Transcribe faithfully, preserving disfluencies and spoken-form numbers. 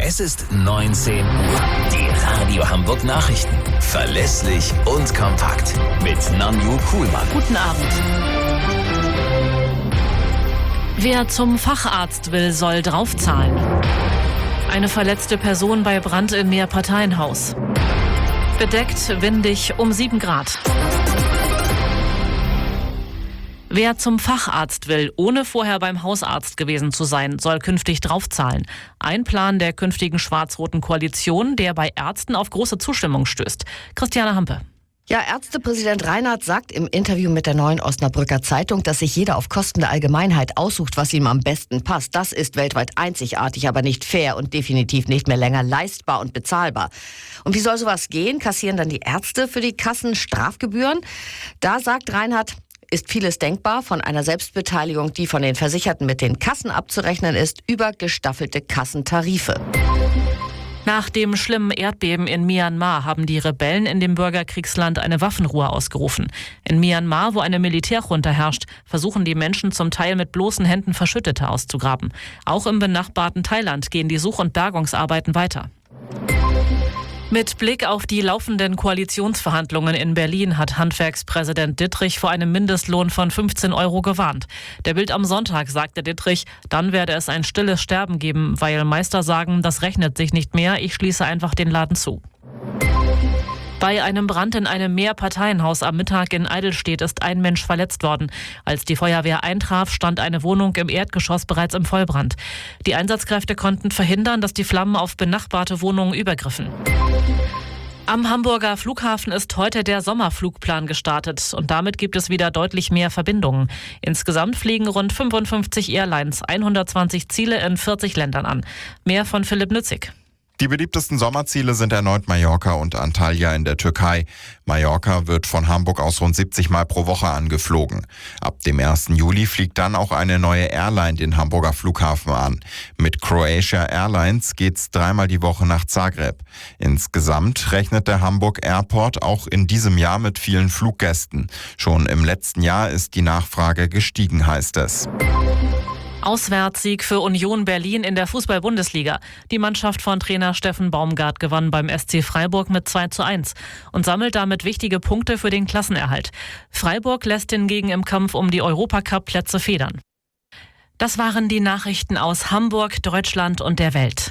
Es ist neunzehn Uhr. Die Radio Hamburg Nachrichten. Verlässlich und kompakt. Mit Nanju Kuhlmann. Guten Abend. Wer zum Facharzt will, soll draufzahlen. Eine verletzte Person bei Brand im Mehrparteienhaus. Bedeckt, windig, um sieben Grad. Wer zum Facharzt will, ohne vorher beim Hausarzt gewesen zu sein, soll künftig draufzahlen. Ein Plan der künftigen schwarz-roten Koalition, der bei Ärzten auf große Zustimmung stößt. Christiane Hampe. Ja, Ärztepräsident Reinhardt sagt im Interview mit der Neuen Osnabrücker Zeitung, dass sich jeder auf Kosten der Allgemeinheit aussucht, was ihm am besten passt. Das ist weltweit einzigartig, aber nicht fair und definitiv nicht mehr länger leistbar und bezahlbar. Und wie soll sowas gehen? Kassieren dann die Ärzte für die Kassen Strafgebühren? Da sagt Reinhardt, ist vieles denkbar, von einer Selbstbeteiligung, die von den Versicherten mit den Kassen abzurechnen ist, über gestaffelte Kassentarife. Nach dem schlimmen Erdbeben in Myanmar haben die Rebellen in dem Bürgerkriegsland eine Waffenruhe ausgerufen. In Myanmar, wo eine Militärjunta herrscht, versuchen die Menschen zum Teil mit bloßen Händen Verschüttete auszugraben. Auch im benachbarten Thailand gehen die Such- und Bergungsarbeiten weiter. Mit Blick auf die laufenden Koalitionsverhandlungen in Berlin hat Handwerkspräsident Dittrich vor einem Mindestlohn von fünfzehn Euro gewarnt. Der Bild am Sonntag sagte Dittrich, dann werde es ein stilles Sterben geben, weil Meister sagen, das rechnet sich nicht mehr, ich schließe einfach den Laden zu. Bei einem Brand in einem Mehrparteienhaus am Mittag in Eidelstedt ist ein Mensch verletzt worden. Als die Feuerwehr eintraf, stand eine Wohnung im Erdgeschoss bereits im Vollbrand. Die Einsatzkräfte konnten verhindern, dass die Flammen auf benachbarte Wohnungen übergriffen. Am Hamburger Flughafen ist heute der Sommerflugplan gestartet und damit gibt es wieder deutlich mehr Verbindungen. Insgesamt fliegen rund fünfundfünfzig Airlines hundertzwanzig Ziele in vierzig Ländern an. Mehr von Philipp Nützig. Die beliebtesten Sommerziele sind erneut Mallorca und Antalya in der Türkei. Mallorca wird von Hamburg aus rund siebzig Mal pro Woche angeflogen. Ab dem ersten Juli fliegt dann auch eine neue Airline den Hamburger Flughafen an. Mit Croatia Airlines geht's dreimal die Woche nach Zagreb. Insgesamt rechnet der Hamburg Airport auch in diesem Jahr mit vielen Fluggästen. Schon im letzten Jahr ist die Nachfrage gestiegen, heißt es. Auswärtssieg für Union Berlin in der Fußball-Bundesliga. Die Mannschaft von Trainer Steffen Baumgart gewann beim S C Freiburg mit zwei zu eins und sammelt damit wichtige Punkte für den Klassenerhalt. Freiburg lässt hingegen im Kampf um die Europacup-Plätze federn. Das waren die Nachrichten aus Hamburg, Deutschland und der Welt.